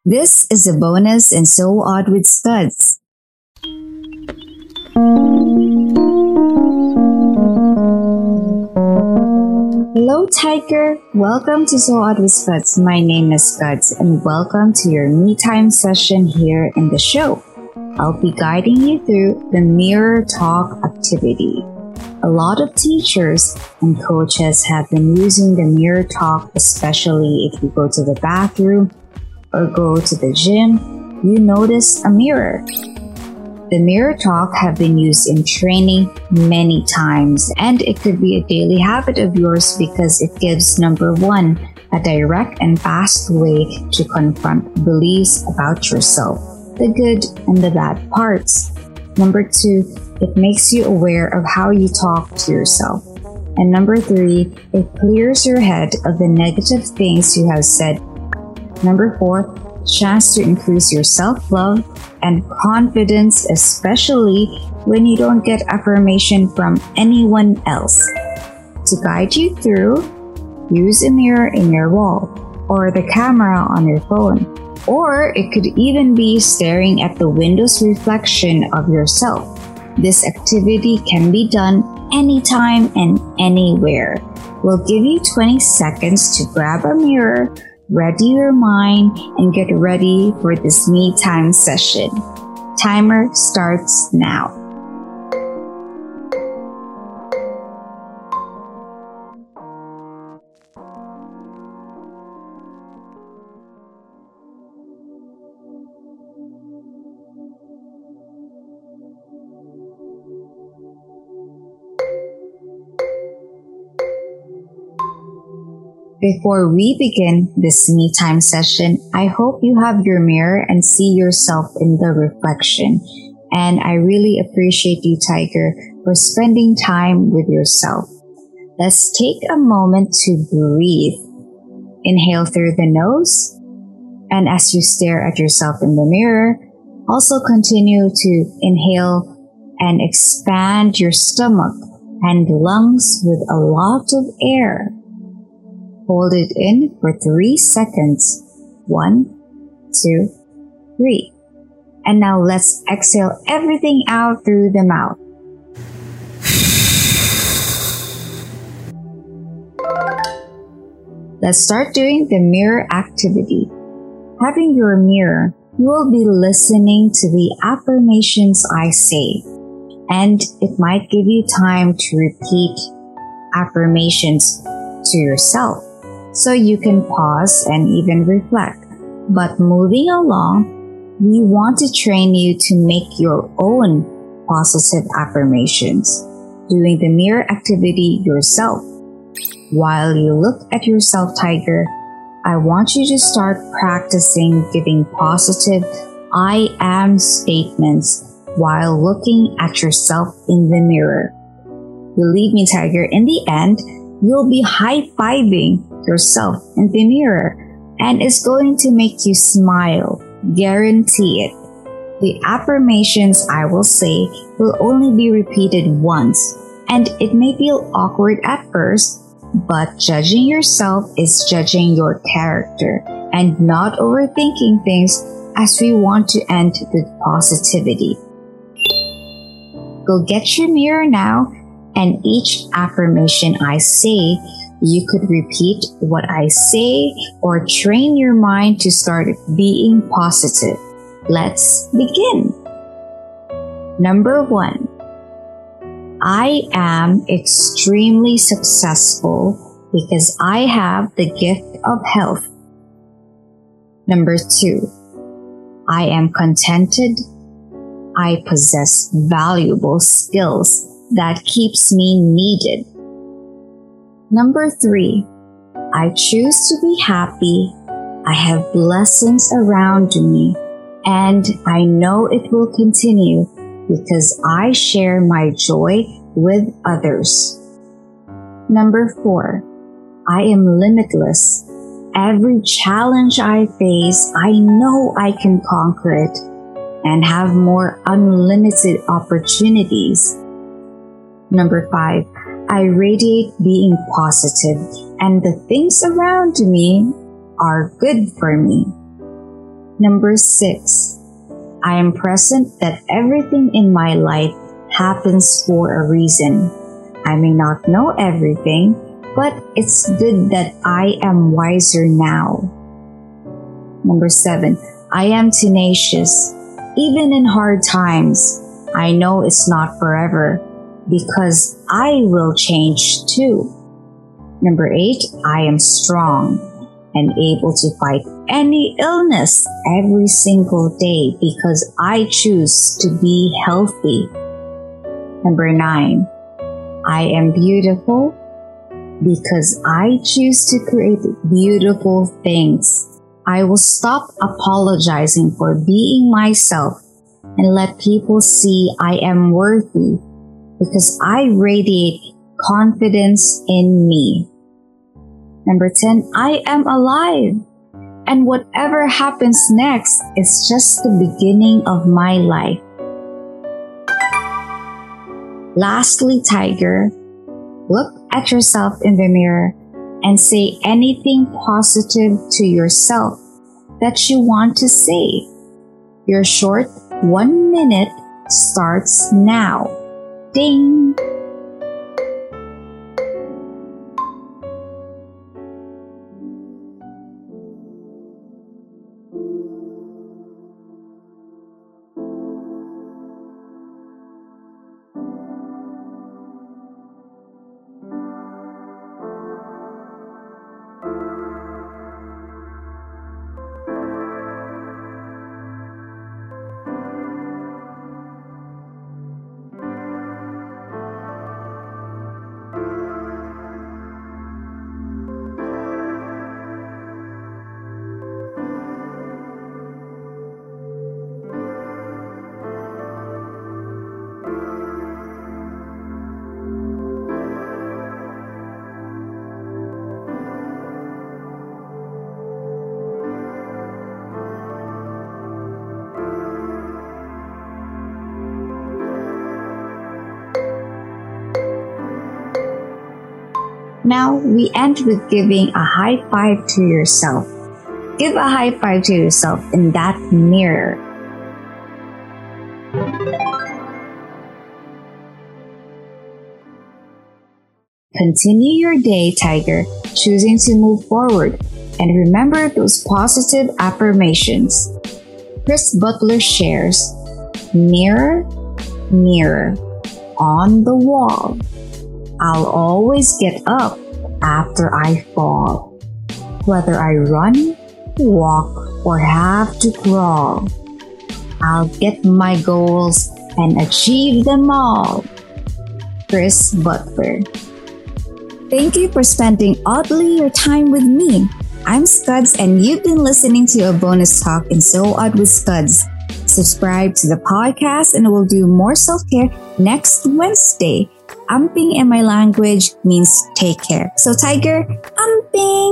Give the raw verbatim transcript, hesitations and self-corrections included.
This is a bonus and so odd with Scuds. Hello Tiger, welcome to So Odd with Scuds. My name is Scuds and welcome to your me time session here in the show. I'll be guiding you through the mirror talk activity. A lot of teachers and coaches have been using the mirror talk, especially if you go to the bathroom or go to the gym, you notice a mirror. The mirror talk have been used in training many times, and it could be a daily habit of yours because it gives number one, a direct and fast way to confront beliefs about yourself, the good and the bad parts. Number two, it makes you aware of how you talk to yourself. And number three, it clears your head of the negative things you have said. Number four, chance to increase your self-love and confidence, especially when you don't get affirmation from anyone else. To guide you through, use a mirror in your wall or the camera on your phone, or it could even be staring at the window's reflection of yourself. This activity can be done anytime and anywhere. We'll give you twenty seconds to grab a mirror, ready your mind, and get ready for this me time session. Timer starts now. Before we begin this me time session, I hope you have your mirror and see yourself in the reflection. And I really appreciate you, Tiger, for spending time with yourself. Let's take a moment to breathe. Inhale through the nose. And as you stare at yourself in the mirror, also continue to inhale and expand your stomach and lungs with a lot of air. Hold it in for three seconds. One, two, three. And now let's exhale everything out through the mouth. Let's start doing the mirror activity. Having your mirror, you will be listening to the affirmations I say. And it might give you time to repeat affirmations to yourself, so you can pause and even reflect. But moving along, we want to train you to make your own positive affirmations, doing the mirror activity yourself. While you look at yourself, Tiger, I want you to start practicing giving positive I am statements while looking at yourself in the mirror. Believe me, Tiger, in the end, you'll be high-fiving yourself in the mirror, and it's going to make you smile. Guarantee it. The affirmations I will say will only be repeated once, and it may feel awkward at first, but judging yourself is judging your character and not overthinking things, as we want to end with positivity. Go get your mirror now, and each affirmation I say, you could repeat what I say or train your mind to start being positive. Let's begin. Number one, I am extremely successful because I have the gift of health. Number two, I am contented. I possess valuable skills that keeps me needed. Number three, I choose to be happy. I have blessings around me, and I know it will continue because I share my joy with others. Number four, I am limitless. Every challenge I face, I know I can conquer it and have more unlimited opportunities. Number five, I radiate being positive, and the things around me are good for me. Number six, I am present that everything in my life happens for a reason. I may not know everything, but it's good that I am wiser now. Number seven, I am tenacious. Even in hard times, I know it's not forever because I will change too. Number eight, I am strong and able to fight any illness every single day because I choose to be healthy. Number nine, I am beautiful because I choose to create beautiful things. I will stop apologizing for being myself and let people see I am worthy because I radiate confidence in me. Number ten, I am alive. And whatever happens next is just the beginning of my life. Lastly, Tiger, look at yourself in the mirror and say anything positive to yourself that you want to say. Your short one minute starts now. Ding! Now we end with giving a high five to yourself. Give a high five to yourself in that mirror. Continue your day, Tiger, choosing to move forward. And remember those positive affirmations. Chris Butler shares, mirror, mirror, on the wall. I'll always get up after I fall. Whether I run, walk, or have to crawl, I'll get my goals and achieve them all. Chris Butler. Thank you for spending oddly your time with me. I'm Scuds and you've been listening to a bonus talk in So Odd with Scuds. Subscribe to the podcast and we'll do more self-care next Wednesday. Amping in my language means take care. So Tiger, amping!